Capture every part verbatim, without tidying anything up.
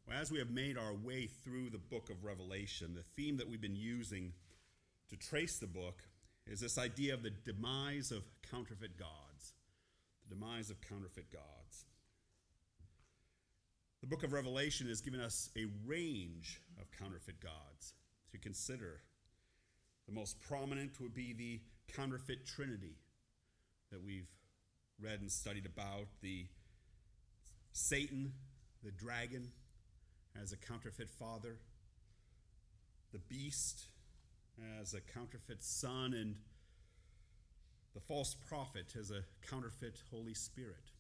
Well, as we have made our way through the book of Revelation, the theme that we've been using to trace the book is this idea of the demise of counterfeit gods. The demise of counterfeit gods. The book of Revelation has given us a range of counterfeit gods to consider. The most prominent would be the counterfeit trinity that we've read and studied about. The Satan, the dragon, as a counterfeit father, the beast as a counterfeit son, and the false prophet as a counterfeit Holy Spirit.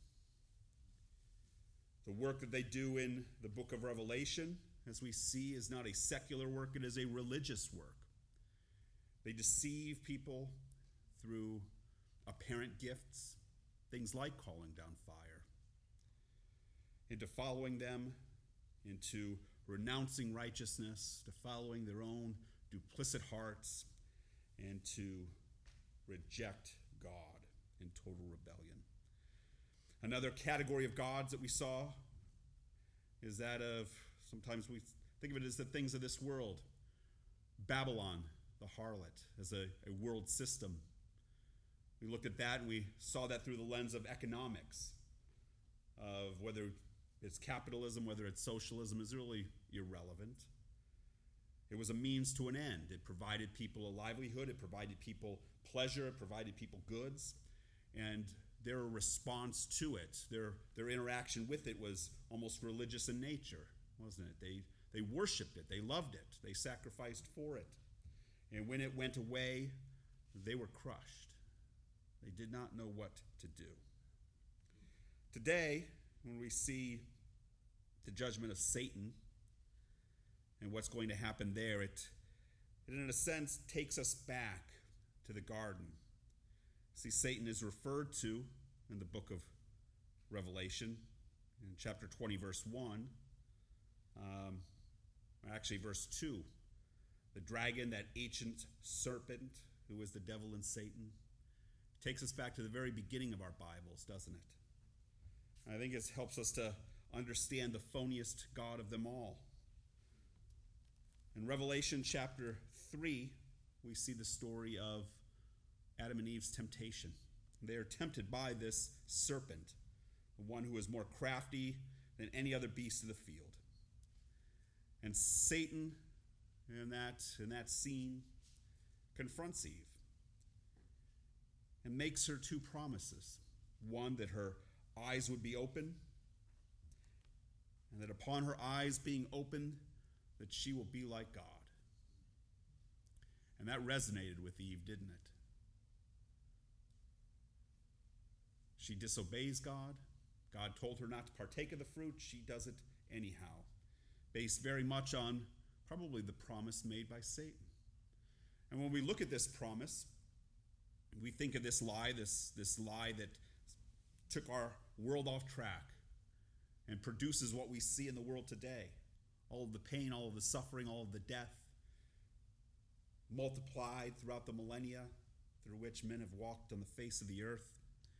The work that they do in the book of Revelation, as we see, is not a secular work, it is a religious work. They deceive people through apparent gifts, things like calling down fire, into following them, into renouncing righteousness, to following their own duplicit hearts, and to reject God in total rebellion. Another category of gods that we saw is that of, sometimes we think of it as the things of this world. Babylon, the harlot, as a, a world system. We looked at that and we saw that through the lens of economics, of whether it's capitalism, whether it's socialism, is really irrelevant. It was a means to an end. It provided people a livelihood, it provided people pleasure, it provided people goods, and their response to it, their, their interaction with it was almost religious in nature, wasn't it? They, they worshipped it, they loved it, they sacrificed for it. And when it went away, they were crushed. They did not know what to do. Today, when we see the judgment of Satan and what's going to happen there, it, it in a sense takes us back to the garden. See, Satan is referred to in the book of Revelation in chapter twenty, verse one. Um, actually, verse two. The dragon, that ancient serpent who is the devil and Satan, takes us back to the very beginning of our Bibles, doesn't it? I think it helps us to understand the phoniest God of them all. In Revelation chapter three, we see the story of Adam and Eve's temptation. They are tempted by this serpent, one who is more crafty than any other beast of the field. And Satan, in that, in that scene, confronts Eve and makes her two promises. One, that her eyes would be open, and that upon her eyes being opened, that she will be like God. And that resonated with Eve, didn't it? She disobeys God. God told her not to partake of the fruit. She does it anyhow, based very much on probably the promise made by Satan. And when we look at this promise, we think of this lie, this, this lie that took our world off track and produces what we see in the world today. All of the pain, all of the suffering, all of the death, multiplied throughout the millennia through which men have walked on the face of the earth.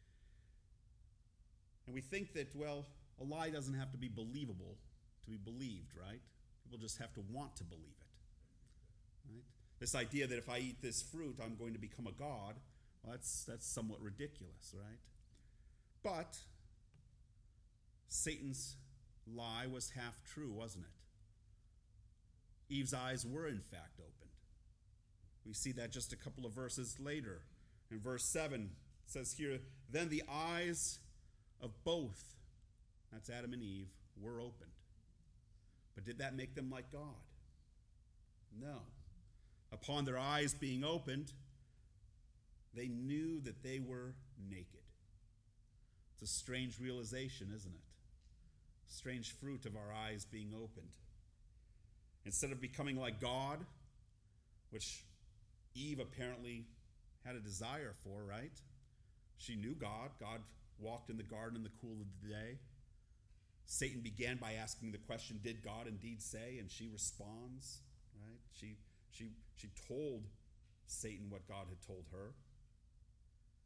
And we think that, well, a lie doesn't have to be believable to be believed, right? People just have to want to believe it, right? This idea that if I eat this fruit, I'm going to become a god, well, that's, that's somewhat ridiculous, right? But Satan's lie was half true, wasn't it? Eve's eyes were in fact opened. We see that just a couple of verses later. In verse seven, it says here, then the eyes of both, that's Adam and Eve, were opened. But did that make them like God? No. Upon their eyes being opened, they knew that they were naked. It's a strange realization, isn't it? Strange fruit of our eyes being opened. Instead of becoming like God, which Eve apparently had a desire for, right? She knew God. God walked in the garden in the cool of the day. Satan began by asking the question, did God indeed say? And she responds, right? She, she, she told Satan what God had told her.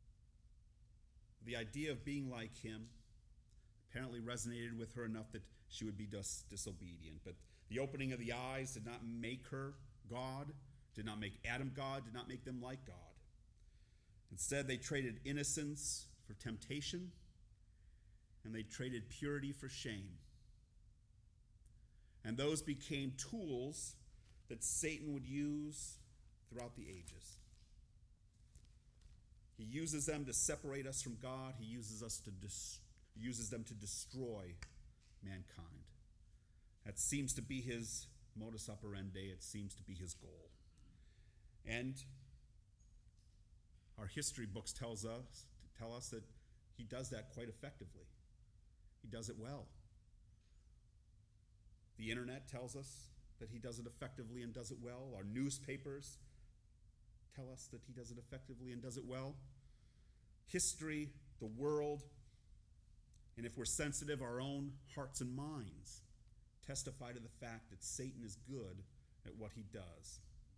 The idea of being like him apparently resonated with her enough that she would be dis- disobedient. But the opening of the eyes did not make her God, did not make Adam God, did not make them like God. Instead, they traded innocence for temptation, and they traded purity for shame. And those became tools that Satan would use throughout the ages. He uses them to separate us from God. He uses us to dis- uses them to destroy mankind. That seems to be his modus operandi. It seems to be his goal. And our history books tells us tell us that he does that quite effectively. He does it well. The internet tells us that he does it effectively and does it well. Our newspapers tell us that he does it effectively and does it well. History, the world, and if we're sensitive, our own hearts and minds testify to the fact that Satan is good at what he does.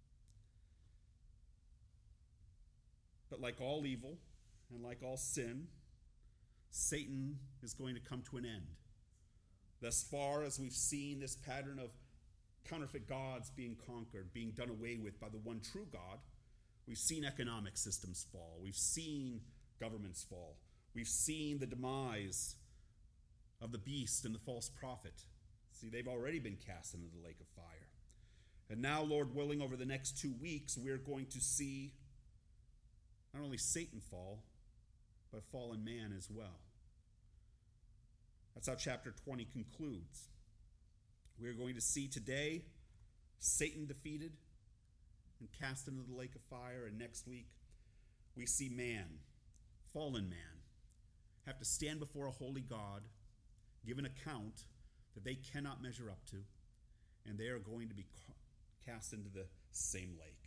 But like all evil and like all sin, Satan is going to come to an end. Thus far, as we've seen this pattern of counterfeit gods being conquered, being done away with by the one true God, we've seen economic systems fall. We've seen governments fall. We've seen the demise of the beast and the false prophet. See, they've already been cast into the lake of fire. And now, Lord willing, over the next two weeks, we're going to see not only Satan fall, but fallen man as well. That's how chapter twenty concludes. We're going to see today Satan defeated and cast into the lake of fire, and next week we see man, fallen man, have to stand before a holy God, give an account that they cannot measure up to, and they are going to be cast into the same lake.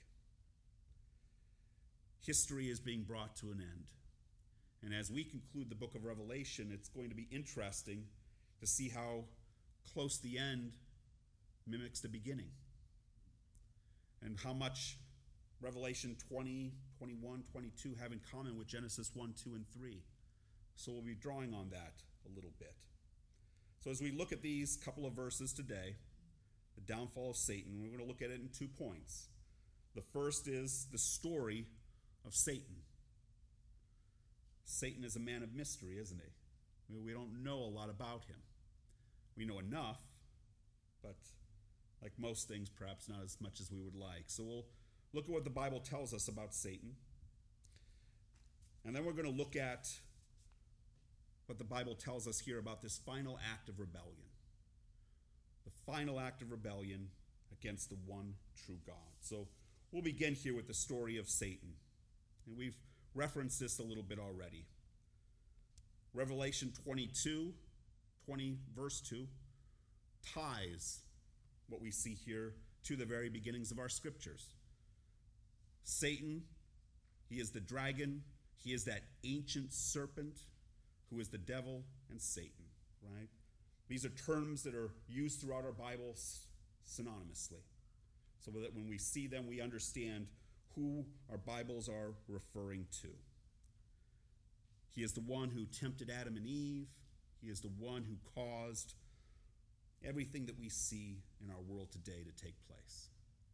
History is being brought to an end. And as we conclude the book of Revelation, it's going to be interesting to see how close the end mimics the beginning, and how much Revelation twenty, twenty-one, twenty-two have in common with Genesis one, two, and three. So we'll be drawing on that a little bit. So as we look at these couple of verses today, the downfall of Satan, we're going to look at it in two points. The first is the story of Satan. Satan is a man of mystery, isn't he? We don't know a lot about him. We know enough, but like most things, perhaps not as much as we would like. So we'll look at what the Bible tells us about Satan. And then we're going to look at what the Bible tells us here about this final act of rebellion. The final act of rebellion against the one true God. So we'll begin here with the story of Satan. And we've referenced this a little bit already. Revelation twenty-two, twenty, verse two, ties what we see here to the very beginnings of our scriptures. Satan, he is the dragon. He is that ancient serpent who is the devil and Satan, right? These are terms that are used throughout our Bibles synonymously, so that when we see them, we understand who our Bibles are referring to. He is the one who tempted Adam and Eve. He is the one who caused everything that we see in our world today to take place.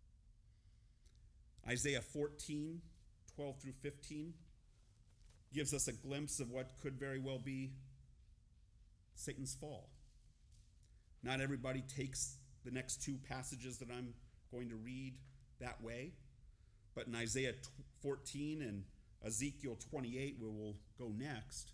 Isaiah fourteen, twelve through fifteen gives us a glimpse of what could very well be Satan's fall. Not everybody takes the next two passages that I'm going to read that way, but in Isaiah fourteen and Ezekiel twenty-eight, where we'll go next,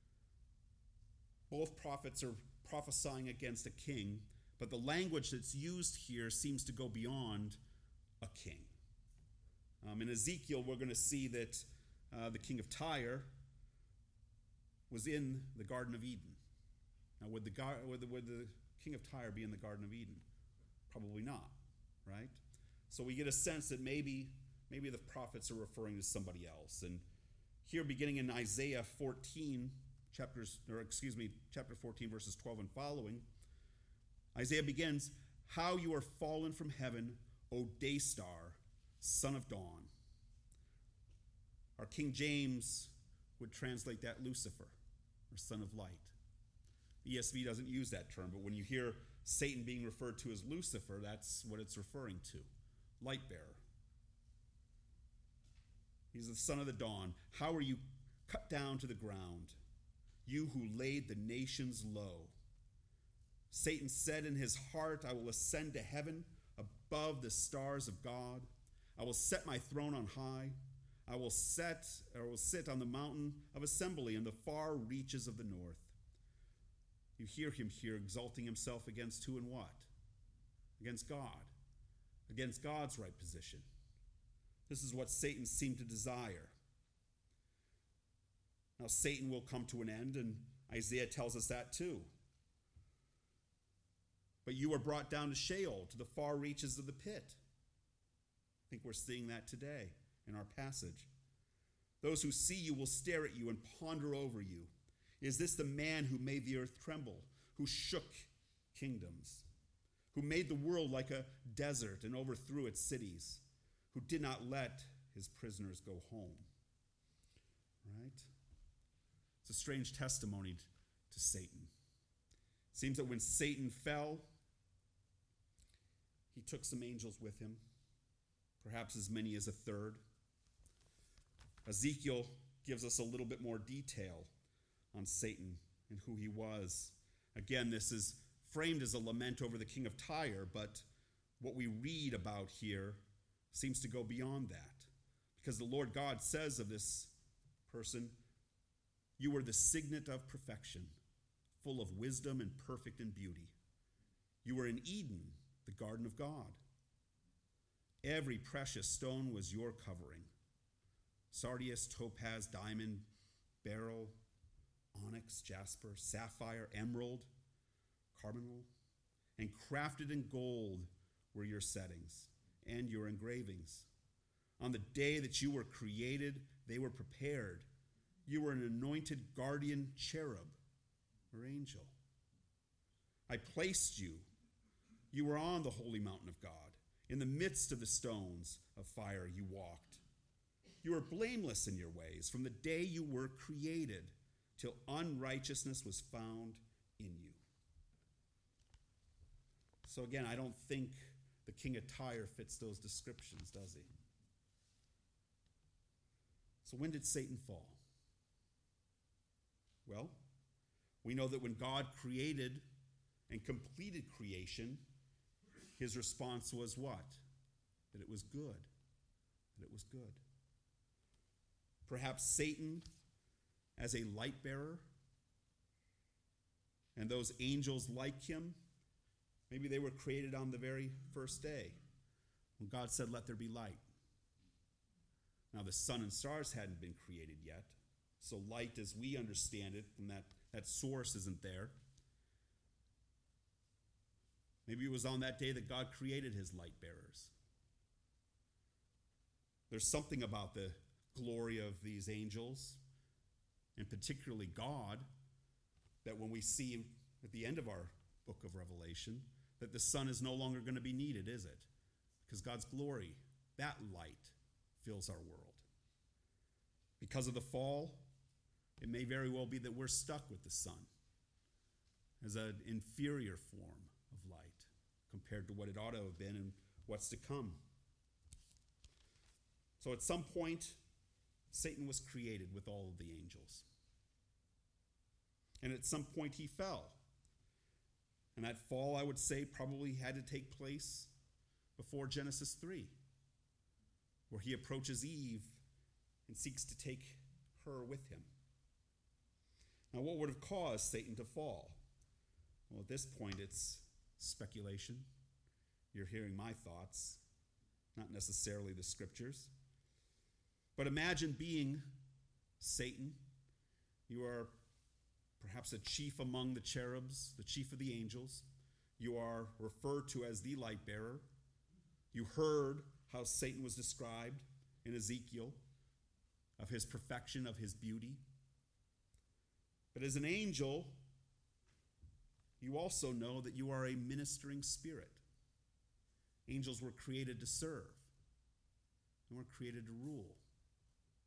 both prophets are prophesying against a king, but the language that's used here seems to go beyond a king. Um, in Ezekiel, we're going to see that uh, the king of Tyre was in the Garden of Eden. Now, would the, would, the, would the king of Tyre be in the Garden of Eden? Probably not, right? So we get a sense that maybe, maybe the prophets are referring to somebody else. And here, beginning in Isaiah fourteen, chapters, or excuse me, chapter fourteen, verses twelve and following, Isaiah begins, "How you are fallen from heaven, O day star, son of dawn." Our King James would translate that Lucifer, or son of light. E S V doesn't use that term, but when you hear Satan being referred to as Lucifer, that's what it's referring to. Light bearer. He's the son of the dawn. How are you cut down to the ground, you who laid the nations low? Satan said in his heart, I will ascend to heaven above the stars of God. I will set my throne on high. I will set or will sit on the mountain of assembly in the far reaches of the north. You hear him here exalting himself against who and what? Against God. Against God's right position. This is what Satan seemed to desire. Now, Satan will come to an end, and Isaiah tells us that too. But you are brought down to Sheol, to the far reaches of the pit. I think we're seeing that today in our passage. Those who see you will stare at you and ponder over you. Is this the man who made the earth tremble, who shook kingdoms, who made the world like a desert and overthrew its cities, who did not let his prisoners go home? Right? It's a strange testimony to Satan. It seems that when Satan fell, he took some angels with him, perhaps as many as a third. Ezekiel gives us a little bit more detail on Satan and who he was. Again, this is framed as a lament over the king of Tyre, but what we read about here seems to go beyond that. Because the Lord God says of this person, you were the signet of perfection, full of wisdom and perfect in beauty. You were in Eden, the garden of God. Every precious stone was your covering. Sardius, topaz, diamond, beryl, onyx, jasper, sapphire, emerald, carbuncle, and crafted in gold were your settings and your engravings. On the day that you were created, they were prepared. You were an anointed guardian cherub or angel. I placed you. You were on the holy mountain of God. In the midst of the stones of fire you walked. You were blameless in your ways from the day you were created till unrighteousness was found in you. So again, I don't think the king of Tyre fits those descriptions, does he? So when did Satan fall? Well, we know that when God created and completed creation, his response was what? That it was good. That it was good. Perhaps Satan, as a light bearer, and those angels like him, maybe they were created on the very first day when God said, let there be light. Now the sun and stars hadn't been created yet, so light as we understand it from that, that source isn't there. Maybe it was on that day that God created his light bearers. There's something about the glory of these angels, and particularly God, that when we see at the end of our book of Revelation, that the sun is no longer going to be needed, is it? Because God's glory, that light, fills our world. Because of the fall, it may very well be that we're stuck with the sun as an inferior form of light compared to what it ought to have been and what's to come. So at some point, Satan was created with all of the angels. And at some point he fell. And that fall, I would say, probably had to take place before Genesis three, where he approaches Eve and seeks to take her with him. Now, what would have caused Satan to fall? Well, at this point, it's speculation. You're hearing my thoughts, not necessarily the scriptures. But imagine being Satan. You are perhaps a chief among the cherubs, the chief of the angels. You are referred to as the light bearer. You heard how Satan was described in Ezekiel, of his perfection, of his beauty. But as an angel, you also know that you are a ministering spirit. Angels were created to serve, and were created to rule.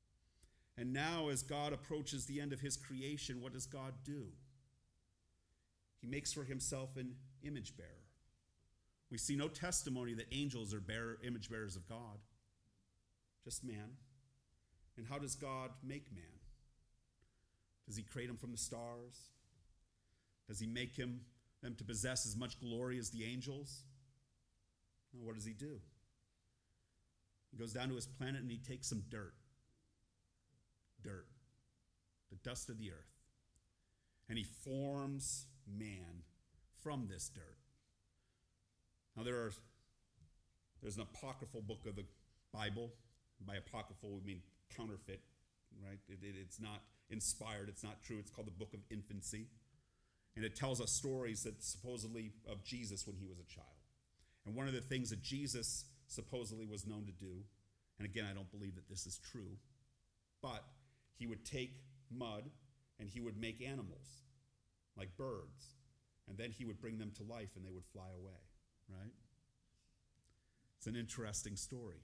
And now, as God approaches the end of his creation, what does God do? he makes for himself an image bearer. We see no testimony that angels are bearer, image bearers of God, just man. And how does God make man? Does he create him from the stars? Does he make him them to possess as much glory as the angels? No, what does he do? He goes down to his planet and he takes some dirt. Dirt. The dust of the earth. And he forms man from this dirt. Now there are, there's an apocryphal book of the Bible. By apocryphal we mean counterfeit, right? It, it, it's not inspired, it's not true. It's called the Book of Infancy. And it tells us stories that supposedly of Jesus when he was a child. And one of the things that Jesus supposedly was known to do, and again, I don't believe that this is true, but he would take mud and he would make animals, like birds, and then he would bring them to life and they would fly away, right? It's an interesting story.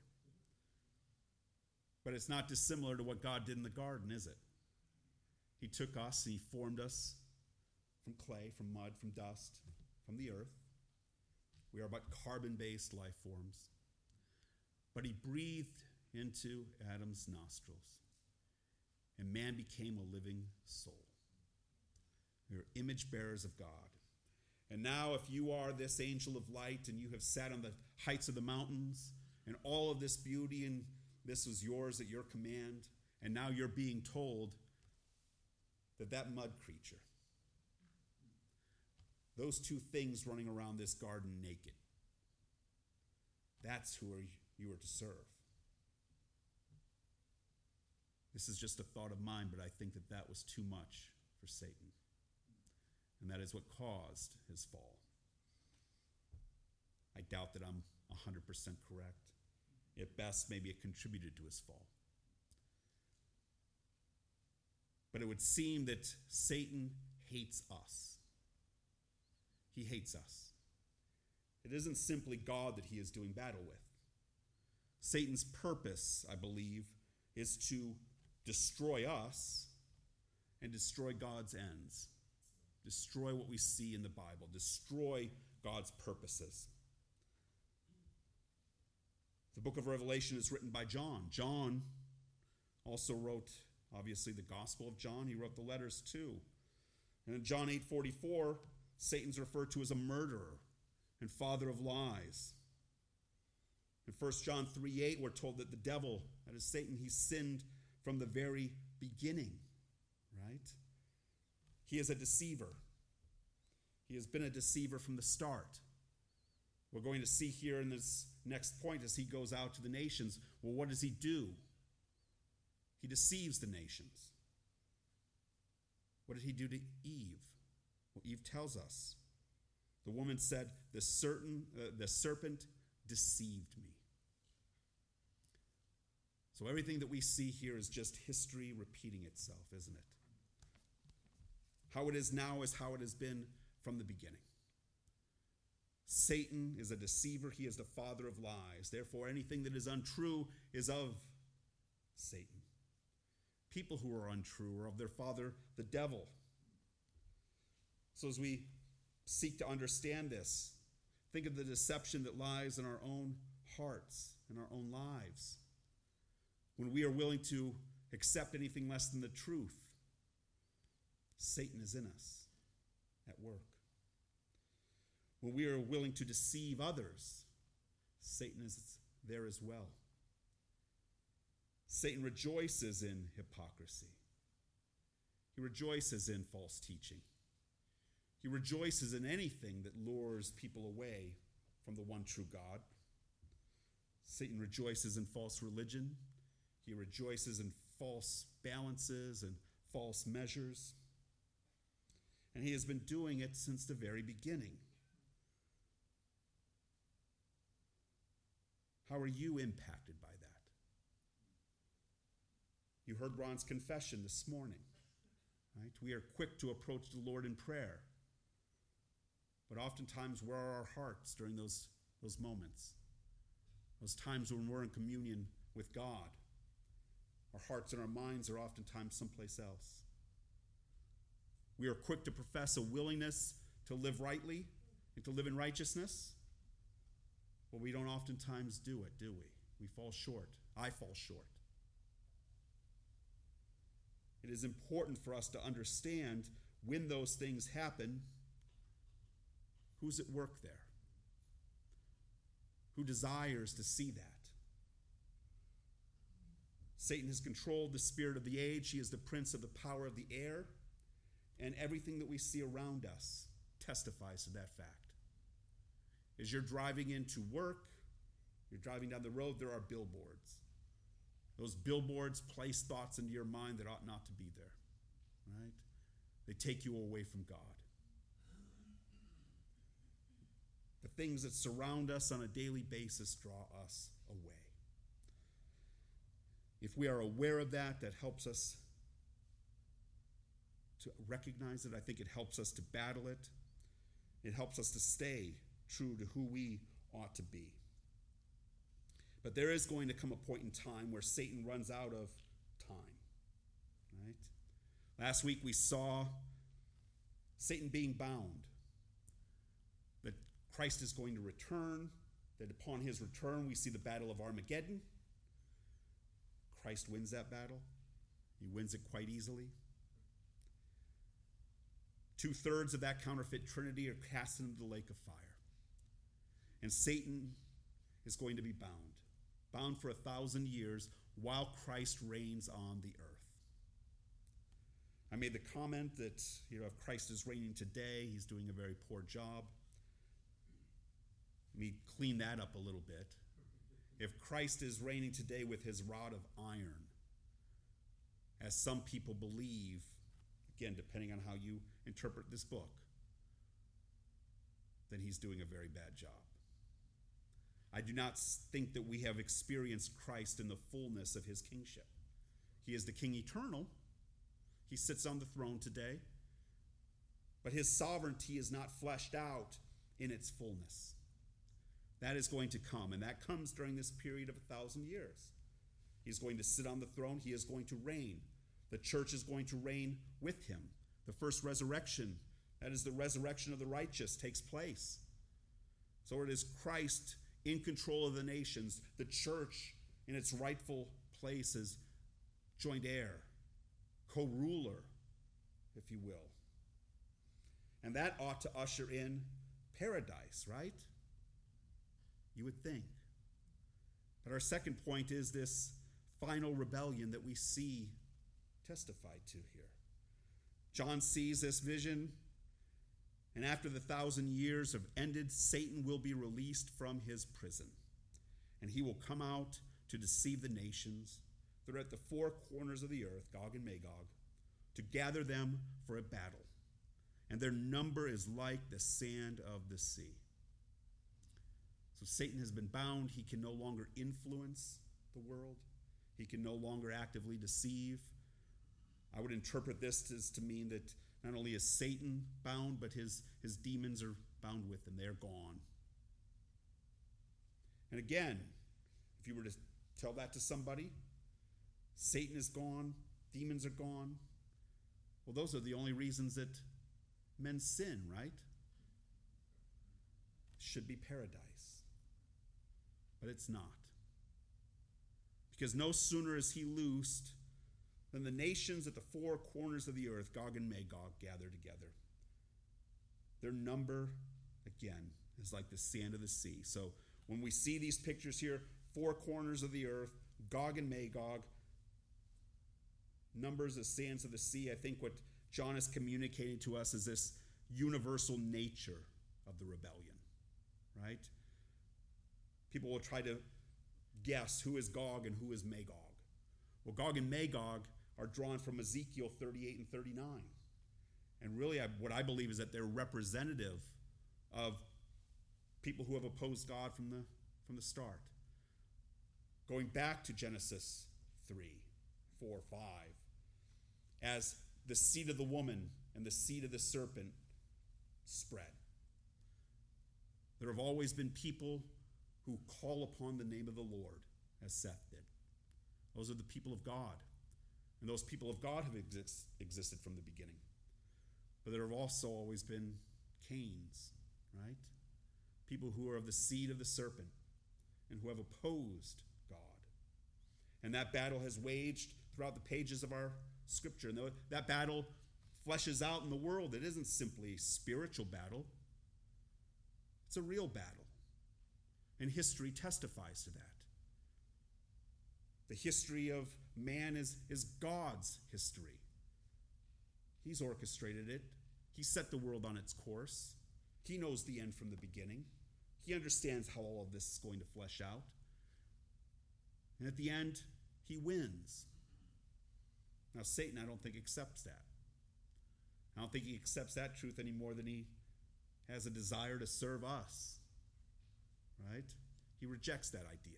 But it's not dissimilar to what God did in the garden, is it? He took us and he formed us from clay, from mud, from dust, from the earth. We are but carbon-based life forms. But he breathed into Adam's nostrils, and man became a living soul. We are image bearers of God. And now if you are this angel of light and you have sat on the heights of the mountains and all of this beauty and this was yours at your command, and now you're being told that that mud creature, those two things running around this garden naked, that's who you are to serve. This is just a thought of mine, but I think that that was too much for Satan. And that is what caused his fall. I doubt that I'm one hundred percent correct. At best, maybe it contributed to his fall. But it would seem that Satan hates us. He hates us. It isn't simply God that he is doing battle with. Satan's purpose, I believe, is to destroy us and destroy God's ends. Destroy what we see in the Bible. Destroy God's purposes. The book of Revelation is written by John. John also wrote, obviously, the Gospel of John. He wrote the letters too. And in John eight forty-four, Satan's referred to as a murderer and father of lies. In First John three eight, we're told that the devil, that is Satan, he sinned from the very beginning, right? He is a deceiver. He has been a deceiver from the start. We're going to see here in this next point as he goes out to the nations, well, what does he do? He deceives the nations. What did he do to Eve? Well, Eve tells us. The woman said, the, certain, uh, the serpent deceived me. So everything that we see here is just history repeating itself, isn't it? How it is now is how it has been from the beginning. Satan is a deceiver. He is the father of lies. Therefore, anything that is untrue is of Satan. People who are untrue are of their father, the devil. So as we seek to understand this, think of the deception that lies in our own hearts, in our own lives. When we are willing to accept anything less than the truth, Satan is in us at work. When we are willing to deceive others, Satan is there as well. Satan rejoices in hypocrisy. He rejoices in false teaching. He rejoices in anything that lures people away from the one true God. Satan rejoices in false religion. He rejoices in false balances and false measures. And he has been doing it since the very beginning. How are you impacted by that? You heard Ron's confession this morning, right? We are quick to approach the Lord in prayer. But oftentimes, where are our hearts during those, those moments? Those times when we're in communion with God. Our hearts and our minds are oftentimes someplace else. We are quick to profess a willingness to live rightly and to live in righteousness? Well, we don't oftentimes do it, do we? We fall short. I fall short. It is important for us to understand when those things happen, who's at work there? Who desires to see that? Satan has controlled the spirit of the age. He is the prince of the power of the air. And everything that we see around us testifies to that fact. As you're driving into work, you're driving down the road, there are billboards. Those billboards place thoughts into your mind that ought not to be there, right? They take you away from God. The things that surround us on a daily basis draw us away. If we are aware of that, that helps us to recognize it. I think it helps us to battle it. It helps us to stay true to who we ought to be. But there is going to come a point in time where Satan runs out of time, right? Last week we saw Satan being bound, that Christ is going to return, that upon his return we see the battle of Armageddon. Christ wins that battle. He wins it quite easily. Two-thirds of that counterfeit trinity are cast into the lake of fire. And Satan is going to be bound, bound for a thousand years while Christ reigns on the earth. I made the comment that, you know, if Christ is reigning today, he's doing a very poor job. Let me clean that up a little bit. If Christ is reigning today with his rod of iron, as some people believe, again, depending on how you interpret this book, then he's doing a very bad job. I do not think that we have experienced Christ in the fullness of his kingship. He is the King eternal. He sits on the throne today. But his sovereignty is not fleshed out in its fullness. That is going to come, and that comes during this period of a thousand years. He's going to sit on the throne. He is going to reign. The church is going to reign with him. The first resurrection, that is the resurrection of the righteous, takes place. So it is Christ in control of the nations, the church in its rightful place as joint heir, co-ruler, if you will. And that ought to usher in paradise, right? You would think. But our second point is this final rebellion that we see testified to here. John sees this vision, and after the thousand years have ended, Satan will be released from his prison. And he will come out to deceive the nations that are at the four corners of the earth, Gog and Magog, to gather them for a battle. And their number is like the sand of the sea. So Satan has been bound. He can no longer influence the world. He can no longer actively deceive. I would interpret this as to mean that not only is Satan bound, but his, his demons are bound with him. They're gone. And again, if you were to tell that to somebody, Satan is gone, demons are gone. Well, those are the only reasons that men sin, right? Should be paradise. But it's not. Because no sooner is he loosed than the nations at the four corners of the earth, Gog and Magog, gather together. Their number, again, is like the sand of the sea. So when we see these pictures here, four corners of the earth, Gog and Magog, numbers as sands of the sea, I think what John is communicating to us is this universal nature of the rebellion, right? People will try to guess who is Gog and who is Magog. Well, Gog and Magog are drawn from Ezekiel thirty-eight and thirty-nine. And really, I, what I believe is that they're representative of people who have opposed God from the, from the start. Going back to Genesis three, four, five, as the seed of the woman and the seed of the serpent spread. There have always been people who call upon the name of the Lord, as Seth did. Those are the people of God. And those people of God have exist, existed from the beginning. But there have also always been Cains, right? People who are of the seed of the serpent and who have opposed God. And that battle has waged throughout the pages of our scripture. And that battle fleshes out in the world. It isn't simply a spiritual battle. It's a real battle. And history testifies to that. The history of man is, is God's history. He's orchestrated it. He set the world on its course. He knows the end from the beginning. He understands how all of this is going to flesh out. And at the end, he wins. Now, Satan, I don't think, accepts that. I don't think he accepts that truth any more than he has a desire to serve us. Right? He rejects that idea.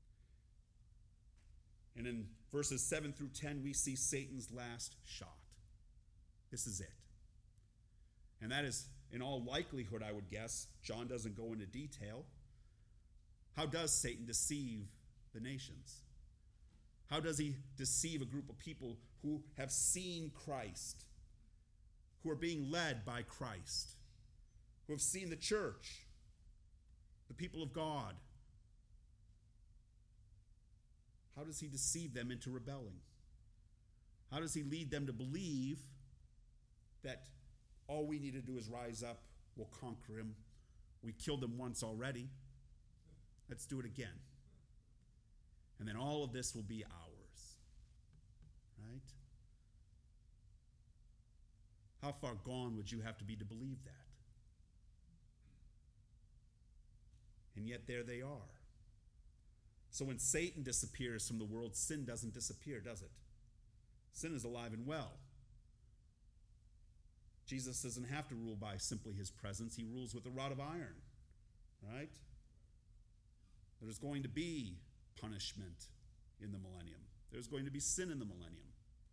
And in verses seven through ten, we see Satan's last shot. This is it. And that is, in all likelihood, I would guess, John doesn't go into detail. How does Satan deceive the nations? How does he deceive a group of people who have seen Christ, who are being led by Christ, who have seen the church, the people of God? How does he deceive them into rebelling? How does he lead them to believe that all we need to do is rise up, we'll conquer him, we killed him once already, let's do it again. And then all of this will be ours. Right? How far gone would you have to be to believe that? And yet there they are. So when Satan disappears from the world, sin doesn't disappear, does it? Sin is alive and well. Jesus doesn't have to rule by simply his presence. He rules with a rod of iron, right? There's going to be punishment in the millennium. There's going to be sin in the millennium.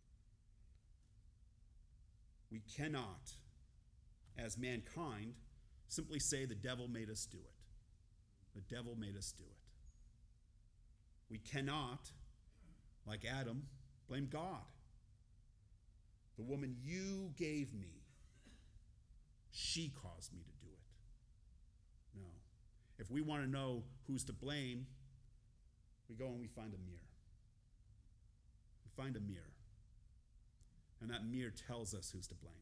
We cannot, as mankind, simply say the devil made us do it. The devil made us do it. We cannot, like Adam, blame God. The woman you gave me, she caused me to do it. No. If we want to know who's to blame, we go and we find a mirror. We find a mirror. And that mirror tells us who's to blame.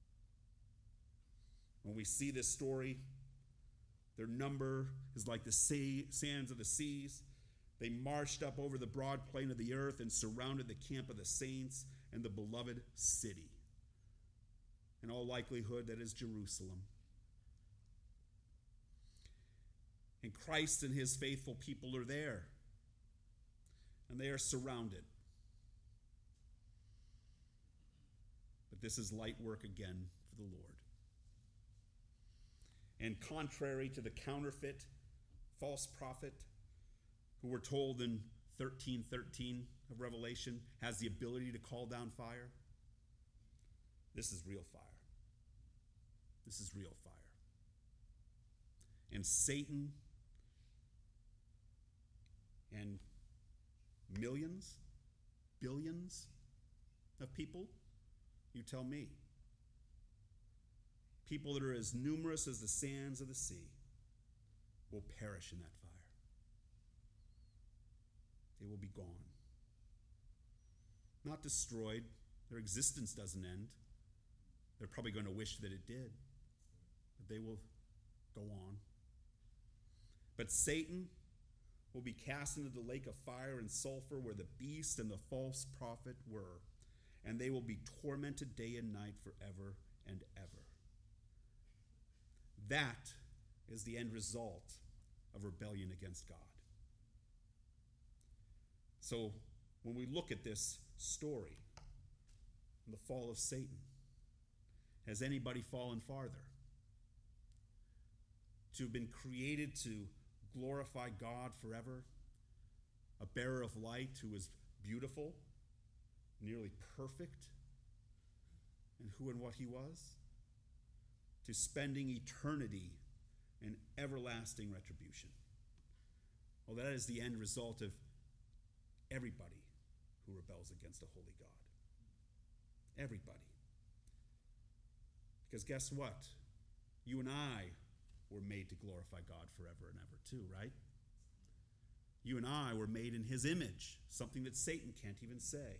When we see this story, their number is like the sea, sands of the seas. They marched up over the broad plain of the earth and surrounded the camp of the saints and the beloved city. In all likelihood, that is Jerusalem. And Christ and his faithful people are there. And they are surrounded. But this is light work again for the Lord. And contrary to the counterfeit false prophet, who we're told in thirteen thirteen of Revelation has the ability to call down fire, this is real fire. This is real fire. And Satan and millions, billions of people, you tell me, people that are as numerous as the sands of the sea, will perish in that fire. They will be gone. Not destroyed. Their existence doesn't end. They're probably going to wish that it did. But they will go on. But Satan will be cast into the lake of fire and sulfur where the beast and the false prophet were. And they will be tormented day and night forever and ever. That is the end result of rebellion against God. So when we look at this story, the fall of Satan, has anybody fallen farther? To have been created to glorify God forever, a bearer of light who was beautiful, nearly perfect, and who and what he was, to spending eternity in everlasting retribution. Well, that is the end result of everybody who rebels against a holy God. Everybody. Because guess what? You and I were made to glorify God forever and ever too, right? You and I were made in his image, something that Satan can't even say.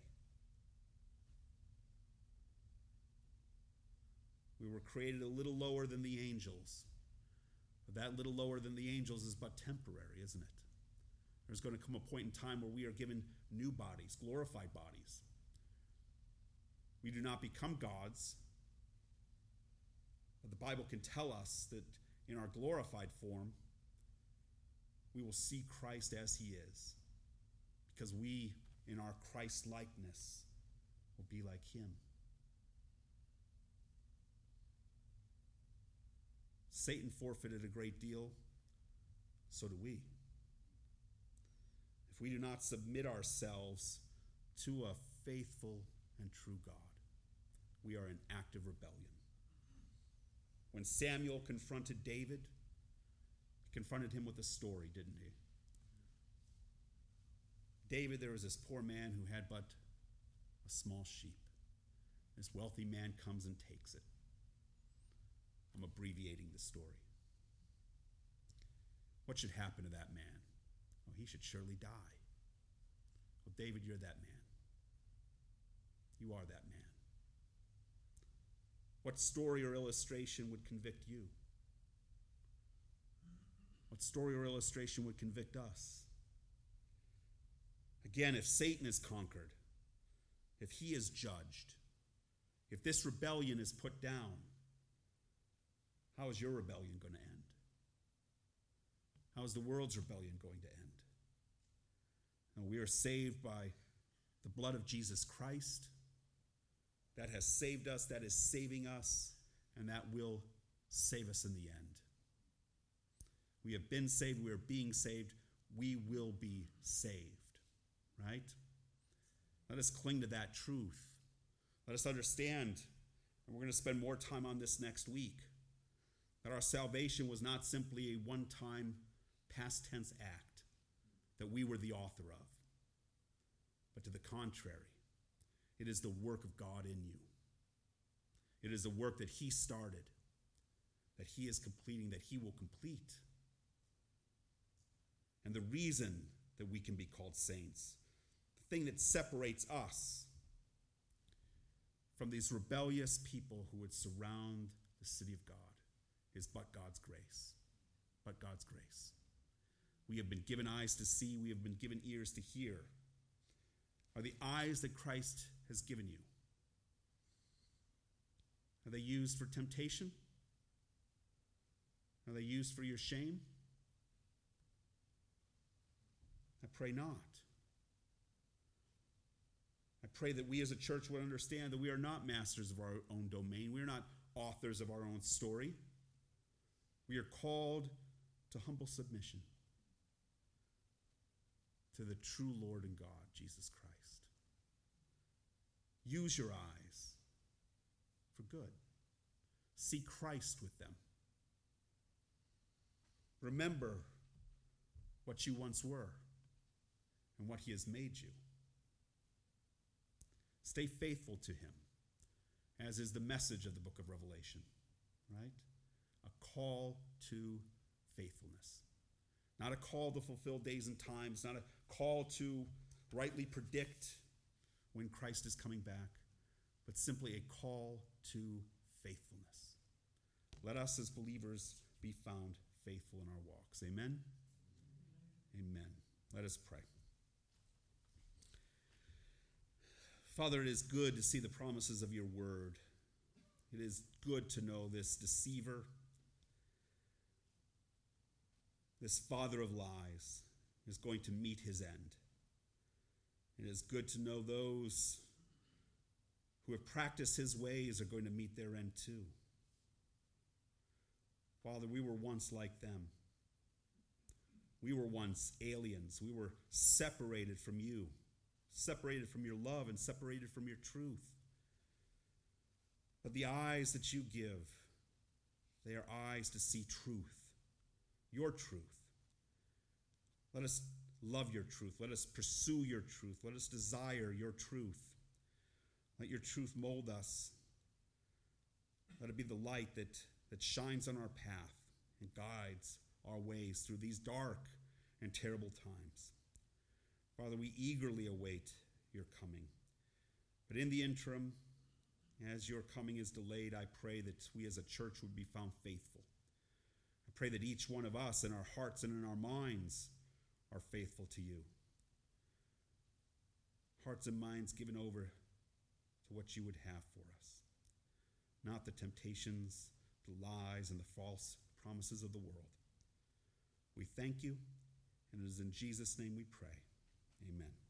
We were created a little lower than the angels. But that little lower than the angels is but temporary, isn't it? There's going to come a point in time where we are given new bodies, glorified bodies. We do not become gods. But the Bible can tell us that in our glorified form, we will see Christ as he is, because we, in our Christ-likeness, will be like him. Satan forfeited a great deal, so do we. If we do not submit ourselves to a faithful and true God, we are in active rebellion. When Samuel confronted David, he confronted him with a story, didn't he? David, there was this poor man who had but a small sheep. This wealthy man comes and takes it. I'm abbreviating the story. What should happen to that man? Oh, he should surely die. Well, David, you're that man. You are that man. What story or illustration would convict you? What story or illustration would convict us? Again, if Satan is conquered, if he is judged, if this rebellion is put down, how is your rebellion going to end? How is the world's rebellion going to end? And we are saved by the blood of Jesus Christ. That has saved us, that is saving us, and that will save us in the end. We have been saved, we are being saved, we will be saved, right? Let us cling to that truth. Let us understand, and we're going to spend more time on this next week, that our salvation was not simply a one-time past tense act that we were the author of, but to the contrary, it is the work of God in you. It is the work that he started, that he is completing, that he will complete. And the reason that we can be called saints, the thing that separates us from these rebellious people who would surround the city of God, is but God's grace. But God's grace. We have been given eyes to see, we have been given ears to hear. Are the eyes that Christ has given you, are they used for temptation? Are they used for your shame? I pray not. I pray that we as a church would understand that we are not masters of our own domain. We are not authors of our own story. We are called to humble submission to the true Lord and God, Jesus Christ. Use your eyes for good. See Christ with them. Remember what you once were and what he has made you. Stay faithful to him, as is the message of the book of Revelation, right? A call to faithfulness. Not a call to fulfill days and times, not a call to rightly predict when Christ is coming back, but simply a call to faithfulness. Let us as believers be found faithful in our walks. Amen? Amen. Let us pray. Father, it is good to see the promises of your word. It is good to know this deceiver, this father of lies, is going to meet his end. It is good to know those who have practiced his ways are going to meet their end too. Father, we were once like them. We were once aliens. We were separated from you, separated from your love and separated from your truth. But the eyes that you give, they are eyes to see truth, your truth. Let us love your truth. Let us pursue your truth. Let us desire your truth. Let your truth mold us. Let it be the light that that shines on our path and guides our ways through these dark and terrible times. Father, we eagerly await your coming. But in the interim, as your coming is delayed, I pray that we as a church would be found faithful. I pray that each one of us in our hearts and in our minds are faithful to you. Hearts and minds given over to what you would have for us, not the temptations, the lies, and the false promises of the world. We thank you, and it is in Jesus' name we pray. Amen.